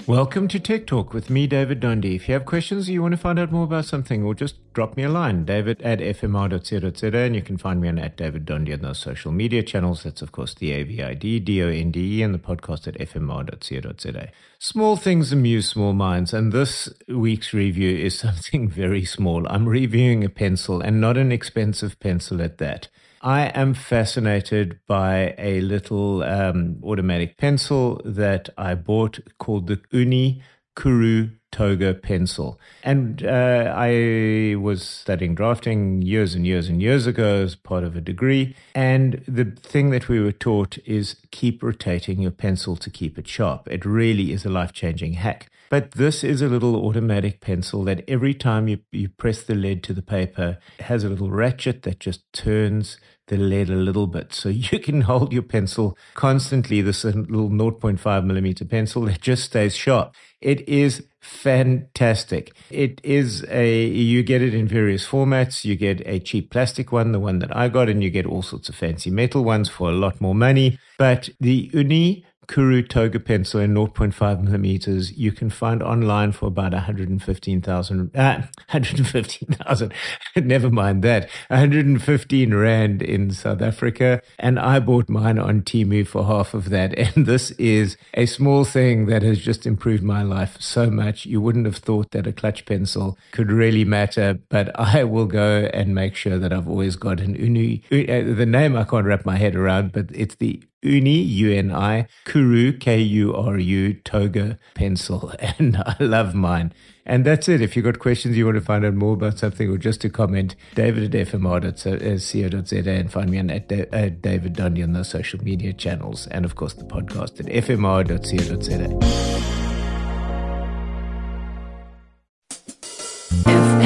Welcome to Tech Talk with me, David Dondi. If you have questions or you want to find out more about something, or just drop me a line, david@fmr.co.za, and you can find me on @DavidDondi on those social media channels. That's, of course, the AVID, and the podcast at fmr.co.za. Small things amuse small minds, and this week's review is something very small. I'm reviewing a pencil, and not an expensive pencil at that. I am fascinated by a little automatic pencil that I bought called the Uni Kuru Toga pencil. And I was studying drafting years and years and years ago as part of a degree. And the thing that we were taught is keep rotating your pencil to keep it sharp. It really is a life-changing hack. But this is a little automatic pencil that every time you press the lead to the paper, it has a little ratchet that just turns the lead a little bit. So you can hold your pencil constantly, this little 0.5 millimeter pencil that just stays sharp. It is fantastic. It is you get it in various formats. You get a cheap plastic one, the one that I got, and you get all sorts of fancy metal ones for a lot more money. But the Uni Kuru Toga pencil in 0.5 millimeters, you can find online for about 115,000, never mind that, 115 Rand in South Africa. And I bought mine on Temu for half of that. And this is a small thing that has just improved my life so much. You wouldn't have thought that a clutch pencil could really matter, but I will go and make sure that I've always got an Uni, the name I can't wrap my head around, but it's the Uni, U-N-I, Kuru, K-U-R-U, Toga pencil. And I love mine. And that's it. If you've got questions, you want to find out more about something, or just to comment, david@fmr.co.za, and find me on David Dondi on those social media channels. And of course, the podcast at fmr.co.za.